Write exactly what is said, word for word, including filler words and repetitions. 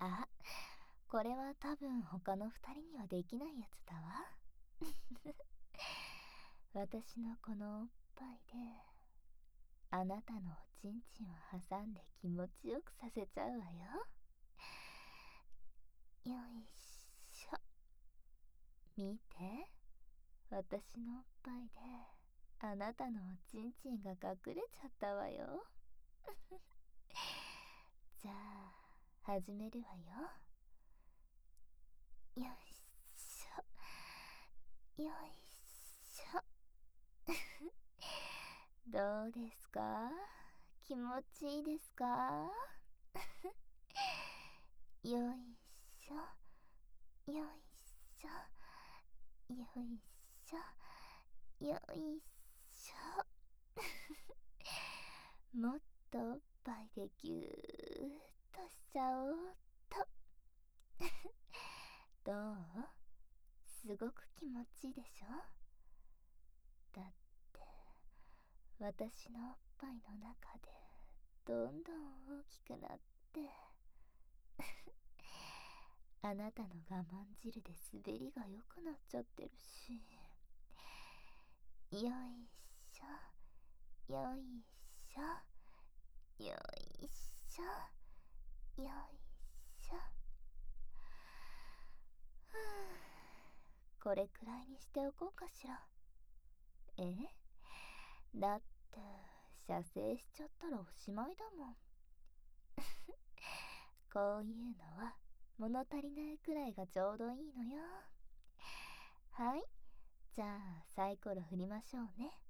あ、これは多分他の二人にはできないやつだわ。私のこのおっぱいで、あなたのおちんちんを挟んで気持ちよくさせちゃうわよ。よいしょ。見て。私のおっぱいで、あなたのおちんちんが隠れちゃったわよ。じゃあ、始めるわよ。よいしょ。よいしょ。どうですか？気持ちいいですか？よいしょ。よいしょ。よいしょ。よいしょ。もっとおっぱいでぎゅーっとしちゃおうっと。どう？すごく気持ちいいでしょ？だって私のおっぱいの中でどんどん大きくなってあなたの我慢汁で滑りが良くなっちゃってるし。よいしょ。よいしょ。よいしょ。よいしょ。ふう、これくらいにしておこうかしら。え？だって射精しちゃったらおしまいだもん。こういうのは物足りないくらいがちょうどいいのよ。はい、じゃあサイコロ振りましょうね。